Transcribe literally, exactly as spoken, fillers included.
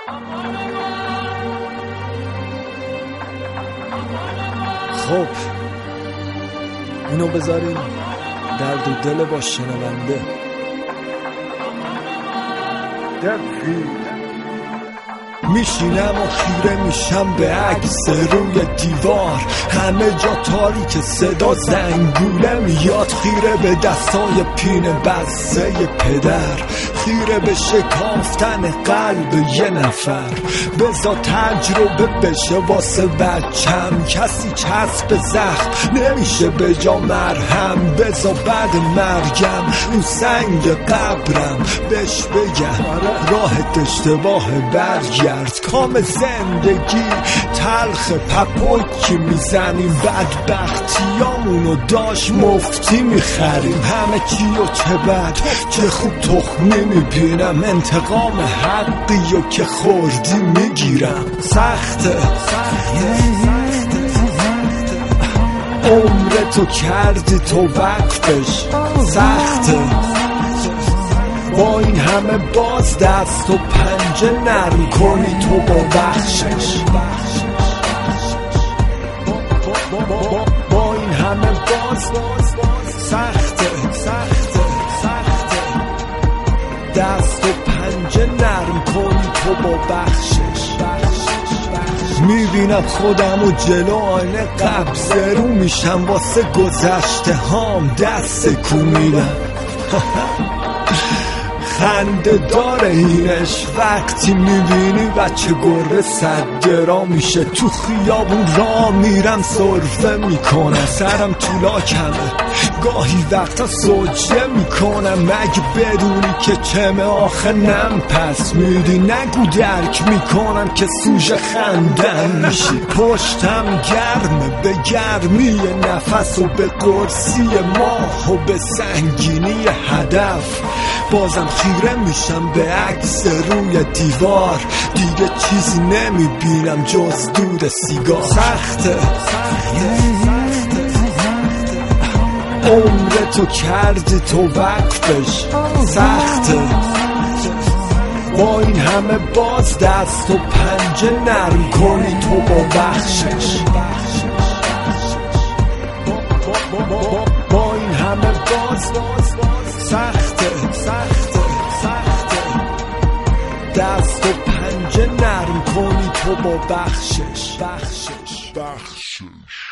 خب اینو بذاریم درد و دل با شنونده. میشینم و خیره میشم به عکس روی دیوار، همه جا تاریک، صدا زنگوله میاد. خیره به دستای پینه بسته پدر، خیره به شکافتن قلب یه نفر. بزا تجربه بشه واسه بچم، کسی چسب زخم نمیشه به جا مرهم. بزا بعد مرگم رو سنگ قبرم بهش بگم راهت اشتباه، برگرد. کام زندگی تلخ، پپوکی میزنیم، بدبختیامونو داشت مفتی میخریم. همه چی و چه بد چه خوب تخمی میبینم، انتقام حقی و که خوردی میگیرم. سخته عمرتو کردی تو وقتش، سخته با این همه باز دست و پنجه نرم کنی تو با بخشش. با این همه باز سخته سخته سخته دست و پنجه نرم کنی تو با بخشش. میبینم خودم و جلو آینه قبضه رو میشم، واسه گذشته هام دست کومیدم. خنده داره اینش وقتی میبینی بچه گربه صد درا میشه. تو خیابون را میرم سرفه میکنم، سرم طولا کمه، گاهی وقتا سجده میکنم. مگه بدونی که چمه آخه نم پس میدی، نگو درک میکنم که سوژه خندم میشی. پشتم گرمه به گرمی نفس و به قرصی ماه و به سنگینی هدف. بازم خیره میشم به عکس روی دیوار، دیگه چیزی نمیبینم جز دود سیگار. سخته عمرتو کردی تو وقفش، سخته با این همه باز دست و پنجه نرم کنی تو با بخشش. با این همه باز سخته سخته سخته دست و پنجه نرم کنی تو با بخشش بخشش بخشش